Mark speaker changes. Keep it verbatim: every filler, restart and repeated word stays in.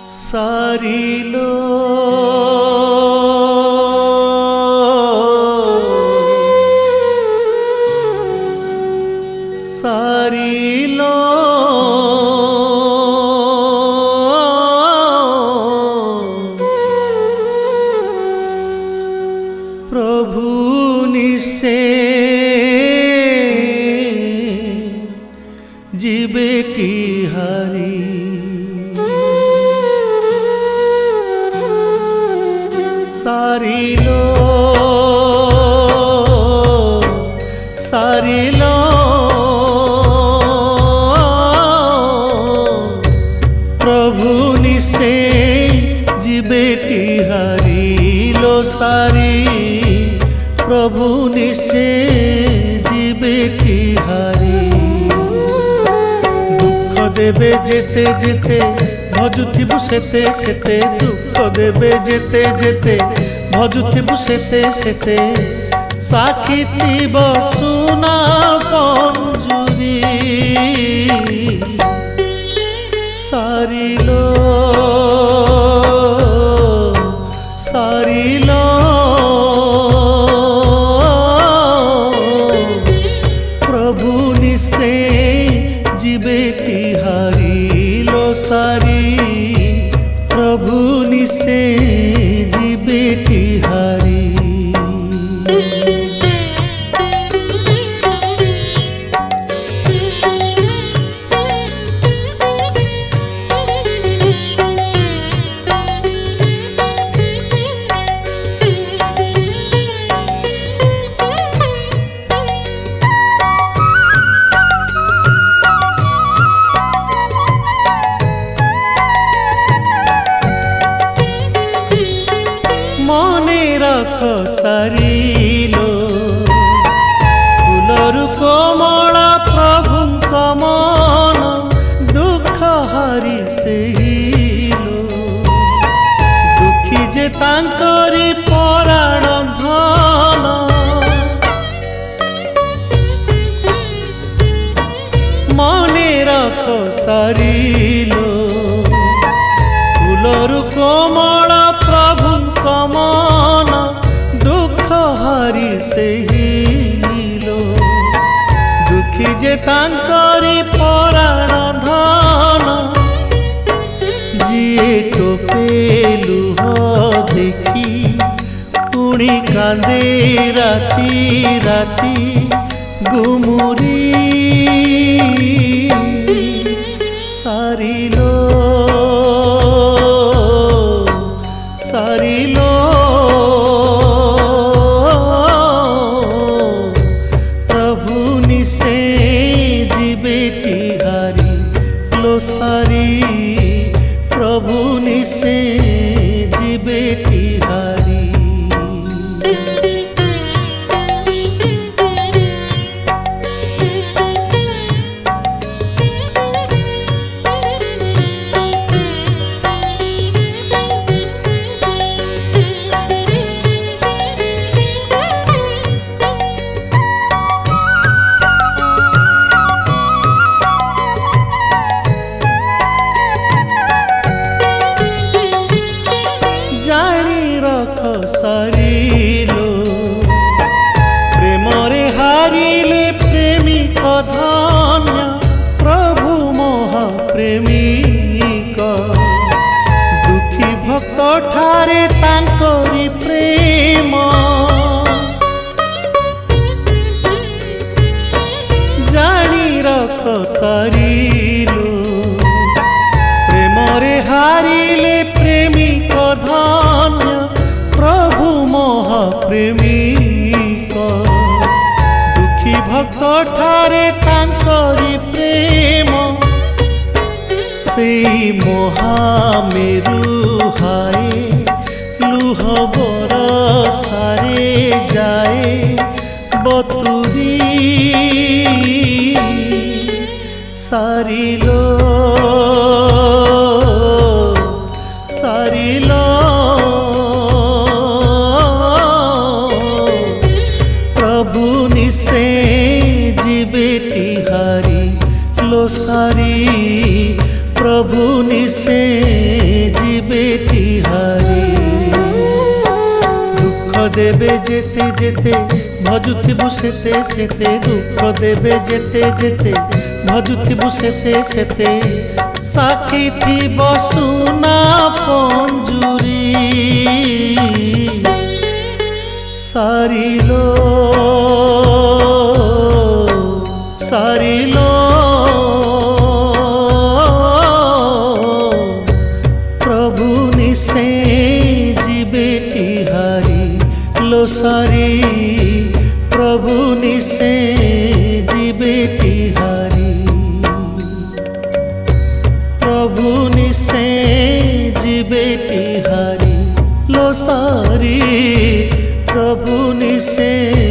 Speaker 1: सारिलो सारिलो प्रभु निसे जीवेटी हारी सारिलो सारिलो प्रभु निसे जीवेटी हारिलो सारी प्रभु निसे जीवेटी हारी दुख देबे जेते जेते भजुथिबु सेते सेते दुख देबे जेते जेते भजुथिबु सेते सेते साखिथिब सुना पंजुरी सारिलो सारिलो प्रभु निसे जीवेटी हारिलो सारी प्रभु निसे जीवेटी हारी मने रख सारिलो फुलरु कोमल प्रभु मन दुख हारी सेहिलो दुखी जे तांकरी पराण धन मने रख सारिलो फुलरु कोमल प्रभु मन दुख हारी सेहिलो दुखी जे तांकरी पराण धन जिए टोपेलु देखी पुणी कांदे राती राती गुमुरी सारिलो सारिलो प्रभु निसे जीवेटी हारी लो सारी प्रभु निसे जीवेटी हारी सारिलो प्रेमरे हारिले प्रेमिक धन्य प्रभु महाप्रेमिक दुखी भक्त ठारे तांकरी प्रेम जानी रख सारिलो प्रेमरे हारिले प्रेमिक धन्य प्रभु महाप्रेमिक दुखी भक्त ठारे तांकरी प्रेम सेई महामेरु हाय लुह बरसारे जाए बतुरी सारिलो सारिलो प्रभु निसे जीवेटी हारी लो सारी प्रभु निसे যেতে যেতে ভজুথিবু সেতে সেতে দুঃখ দেবে যেতে যেতে ভজুথিবু সেতে সেতে সাক্ষী থিব সুনা পঞ্জুরি সারিলো সারিলো প্রভু নিশে জীবেটি হারি লো সারি প্রভু নিশে জীবেটি হারি প্রভু নিশে জীবেটি হারি লো সারি প্রভু নিশে